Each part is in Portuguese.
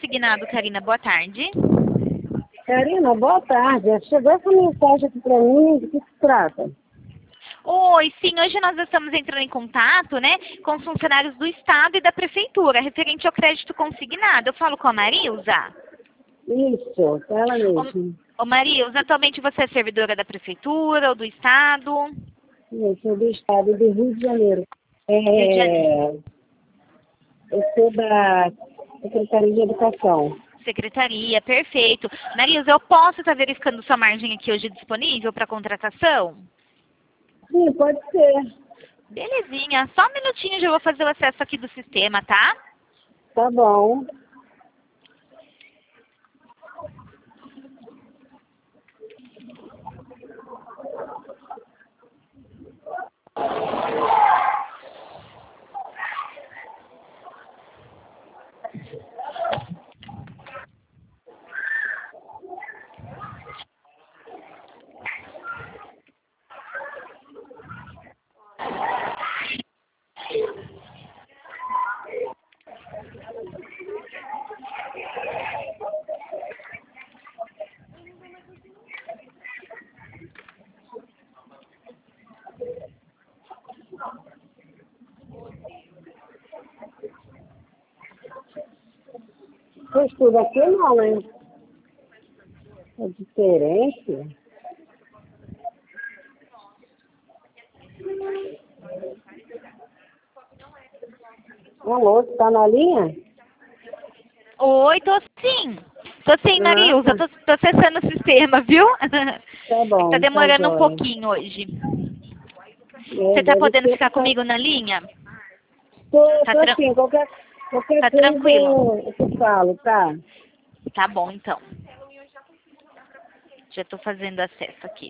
consignado, Karina? Boa tarde. Karina, boa tarde. Chegou essa mensagem aqui para mim, de que se trata? Oi, sim, hoje nós estamos entrando em contato, né, com os funcionários do Estado e da Prefeitura, referente ao crédito consignado. Eu falo com a Marilza? Isso, ela mesmo. Ô Marilza, atualmente você é servidora da Prefeitura ou do Estado? Isso, do estado do Rio de Janeiro. Rio de Janeiro. Eu sou da Secretaria de Educação. Secretaria, perfeito. Marilza, eu posso estar verificando sua margem aqui hoje disponível para contratação? Sim, pode ser. Belezinha, só um minutinho já vou fazer o acesso aqui do sistema, tá? Tá bom. Você estuda aqui não, né? É diferente. Alô, você tá na linha? Oi, tô sim. Tô sim, Marilza, tá. tô acessando o sistema, viu? Tá Tá bom, tá demorando um jóia. pouquinho hoje. É, Você tá deve podendo ser ficar por causa... comigo na linha? Tô, Tá, tô assim, qualquer tá coisa tranquilo? eu te falo, tá? Tá bom, então. Já tô fazendo acesso aqui.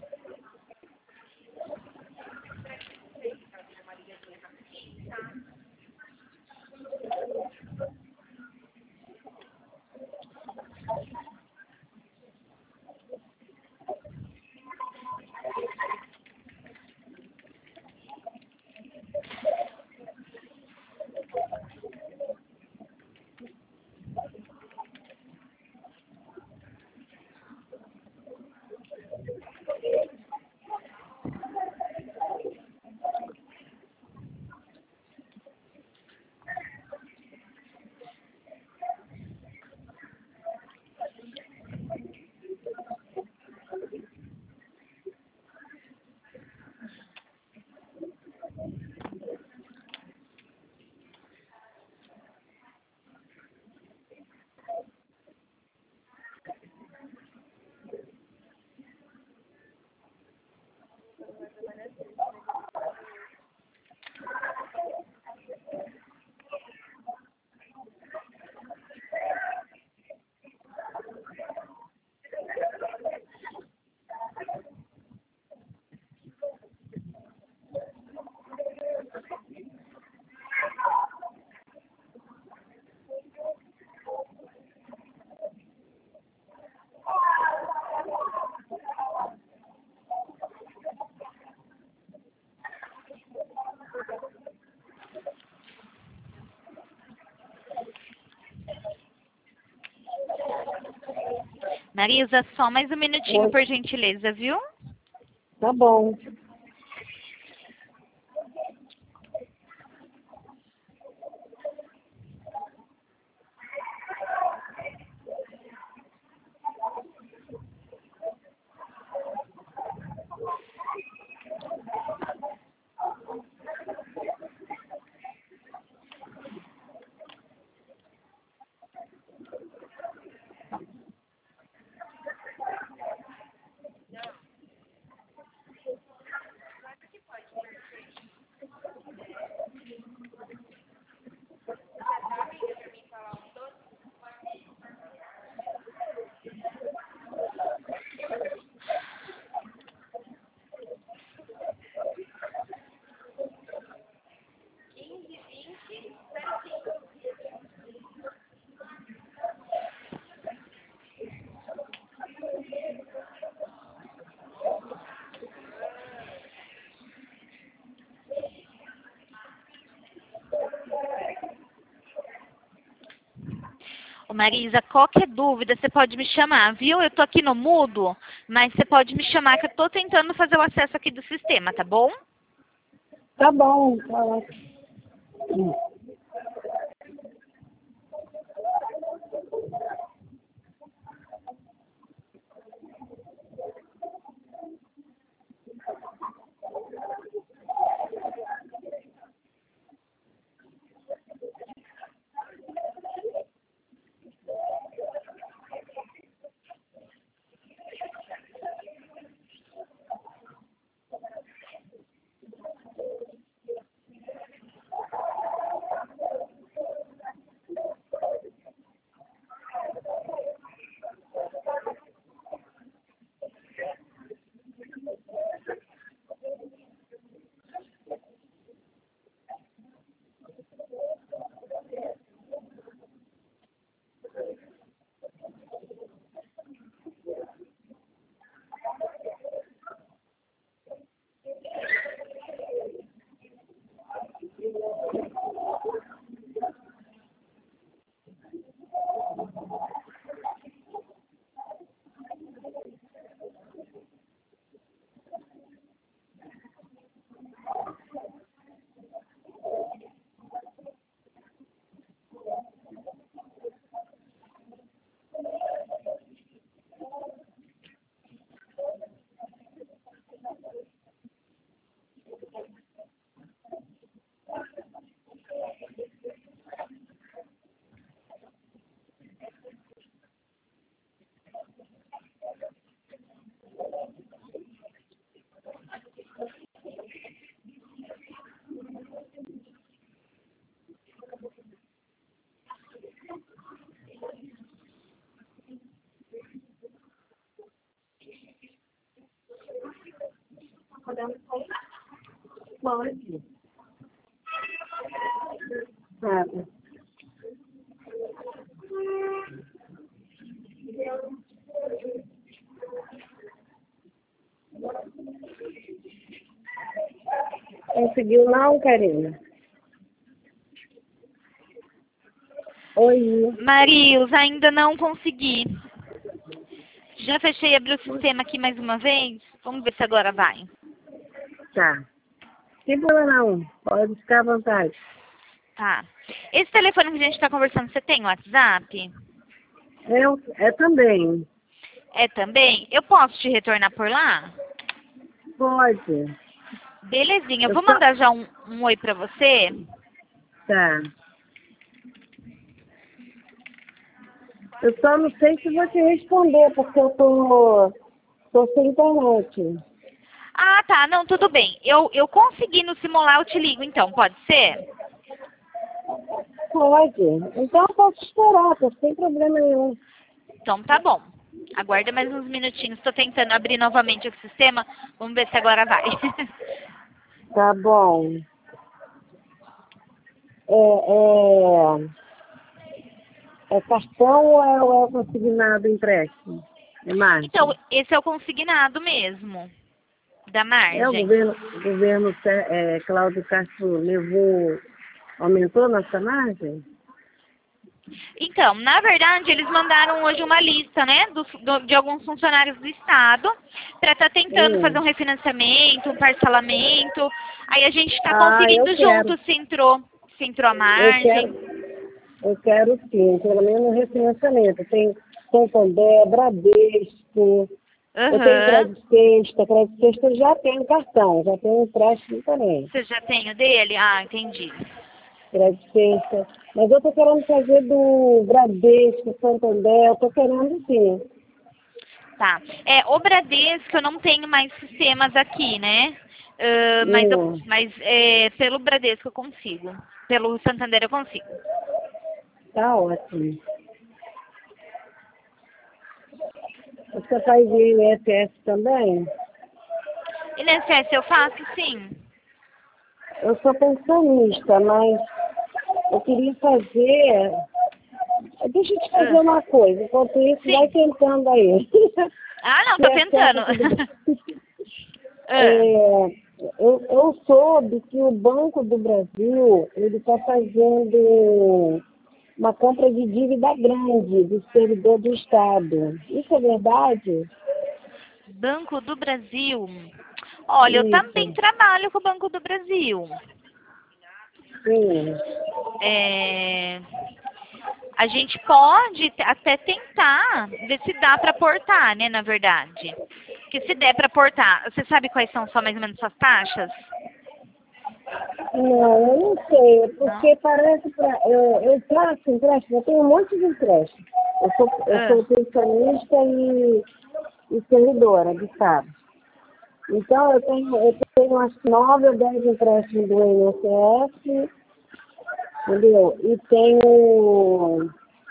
Marisa, só mais um minutinho, Oi, por gentileza, viu? tá bom. Ô Marisa, qualquer dúvida você pode me chamar, viu? Eu tô aqui no mudo, mas você pode me chamar que eu tô tentando fazer o acesso aqui do sistema, tá bom? Tá bom, tá ótimo. Pode. Sabe? Conseguiu não, Karina? Oi. Marius, ainda não consegui. Já fechei e abri o sistema aqui mais uma vez. Vamos ver se agora vai. Tá. Sem problema não. Pode ficar à vontade. Tá. Esse telefone que a gente está conversando, você tem WhatsApp? É também. É também? Eu posso te retornar por lá? Pode. Belezinha. Eu Eu vou só... mandar já um oi pra você. Tá. Eu só não sei se vou te responder, porque eu tô sem internet. Ah, tá. Não, tudo bem. Eu consegui no simular, eu te ligo então. Pode ser? Pode. Então eu posso esperar, tá sem problema nenhum. Então tá bom. Aguarda mais uns minutinhos. Estou tentando abrir novamente o sistema. Vamos ver se agora vai. Tá bom. É cartão ou é consignado empréstimo? É margem? Então, esse é o consignado mesmo. Da É, o margem. governo Cláudio Castro aumentou nossa margem? Então, na verdade, eles mandaram hoje uma lista, né, de alguns funcionários do Estado para estar tentando fazer um refinanciamento, um parcelamento. Aí a gente está conferindo Eu quero. junto se entrou a margem. Eu quero sim, pelo menos no refinanciamento. Tem Santander, Bradesco, eu tenho Aham. Crédito Sexta eu já tenho cartão, já tenho empréstimo também. Você já tem o dele? Ah, entendi. Crédito Sexta. Mas eu tô querendo fazer do Bradesco, Santander, eu tô querendo sim. Tá. O Bradesco eu não tenho mais sistemas aqui, né? Mas pelo Bradesco eu consigo. Pelo Santander eu consigo. Tá ótimo. Você faz INSS também? INSS eu faço sim. Eu sou pensionista, mas eu queria fazer... Deixa eu te fazer uma coisa, enquanto isso, Sim. vai tentando aí. Ah, não, tô tentando. Eu soube que o Banco do Brasil, ele está fazendo uma compra de dívida grande do servidor do Estado. Isso é verdade? Banco do Brasil. Olha, eu também Isso. trabalho com o Banco do Brasil. Sim. É, a gente pode até tentar ver se dá para aportar, né, na verdade. Que se der para aportar, você sabe quais são só mais ou menos suas taxas? Não, eu não sei, Não? porque parece para eu faço empréstimo, eu tenho um monte de empréstimo. Eu Ah, sou pensionista e servidora do Estado. Então eu tenho umas 9 ou 10 empréstimos do INSS, entendeu? E tenho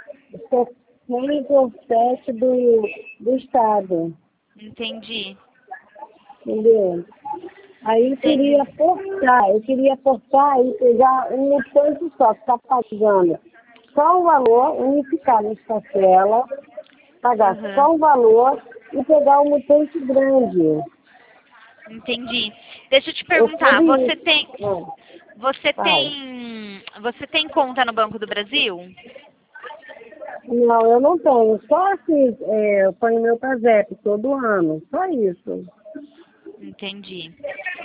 6 ou 7 do Estado, entendi. entendeu? Aí Entendi. eu queria aportar e pegar um montante só, ficar pagando só o valor, unificar nas parcelas, pagar Aham. só o valor e pegar um montante grande. Entendi. Deixa eu te Eu perguntar, queria isso. você Fala. você tem conta no Banco do Brasil? Não, eu não tenho. Só assim, eu ponho meu PASEP todo ano. Só isso. Entendi.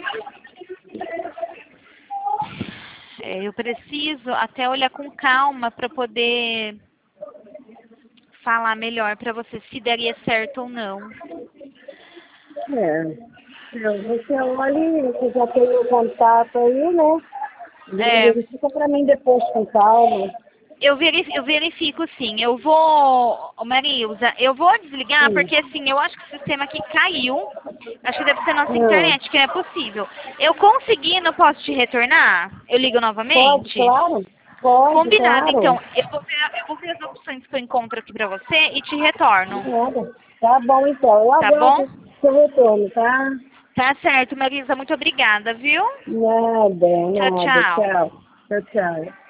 É, eu preciso até olhar com calma para poder falar melhor para você se daria certo ou não. É. Você olha, você já tem o contato aí, né? É, Verifica para mim depois com calma. eu verifico sim. Eu vou, ô, Marilza, eu vou desligar Sim. porque assim, eu acho que o sistema aqui caiu. Acho que deve ser nossa Não. internet, que não é possível. Eu conseguindo, posso te retornar? Eu ligo Pode, novamente? claro. Pode, Combinado, claro. então. Eu vou ver as opções que eu encontro aqui pra você e te retorno. Nada. Tá bom, então. Eu Tá bom? aguardo seu retorno, tá? Tá certo, Marisa. Muito obrigada, viu? Nada, Tchau, nada. tchau. Tchau. Tchau, tchau.